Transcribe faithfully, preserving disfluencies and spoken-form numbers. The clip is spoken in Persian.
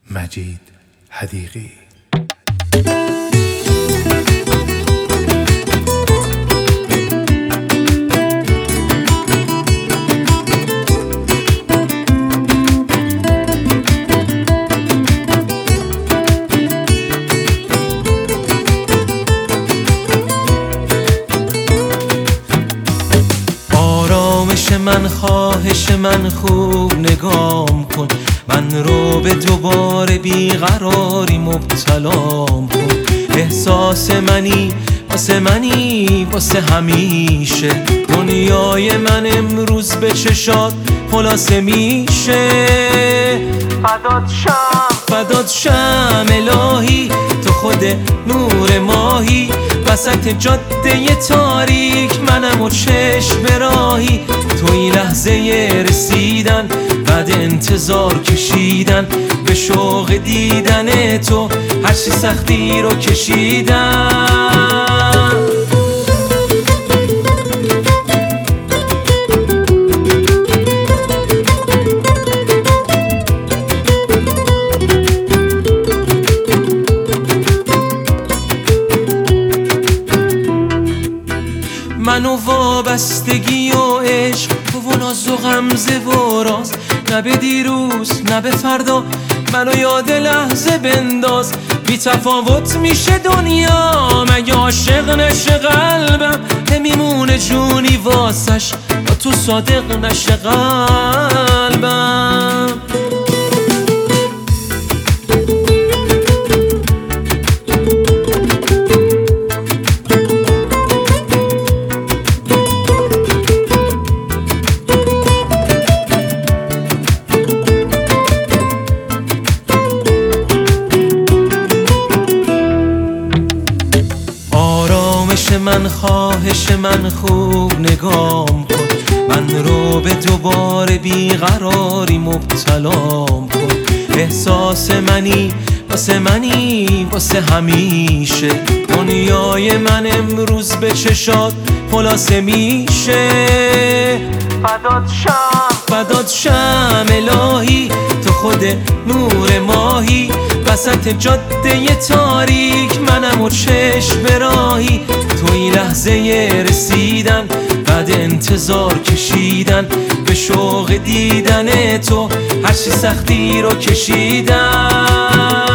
مجید حدیقی. آرامش من، خواهش من، خوب نگام کن، من رو به دوباره بیقراری مبتلام کن. احساس منی واسه منی واسه همیشه، دنیای من امروز به چشات خلاصه میشه. فدات شم فدات شم الهی، تو خود نور ماهی، وسط جاده تاریک منم و چشم راهی. تو این لحظه رسیدن، بعد انتظار کشیدن، به شوق دیدن تو هرچی سختی رو کشیدن. من و وابستگی و عشق، تو و ناز و غمزه و راز، نه به دیروز نه به فردا منو یاد لحظه بنداز. بی تفاوت میشه دنیا مگه عاشق نشه قلبم، نمیمونه جونی واسش با تو صادق نشه قلبم. من خواهش من، خوب نگام کن، من رو به دوباره بیقراری مبتلام کن. احساس منی واسه منی واسه همیشه، دنیای من امروز به چشات خلاصه میشه. فدات شم فدات شم الهی، تو خود نور ماهی، وسط جاده تاریک منم و چشم راهی. تو این لحظه رسیدن، بعد انتظار کشیدن، به شوق دیدن تو هرچی سختی رو کشیدن.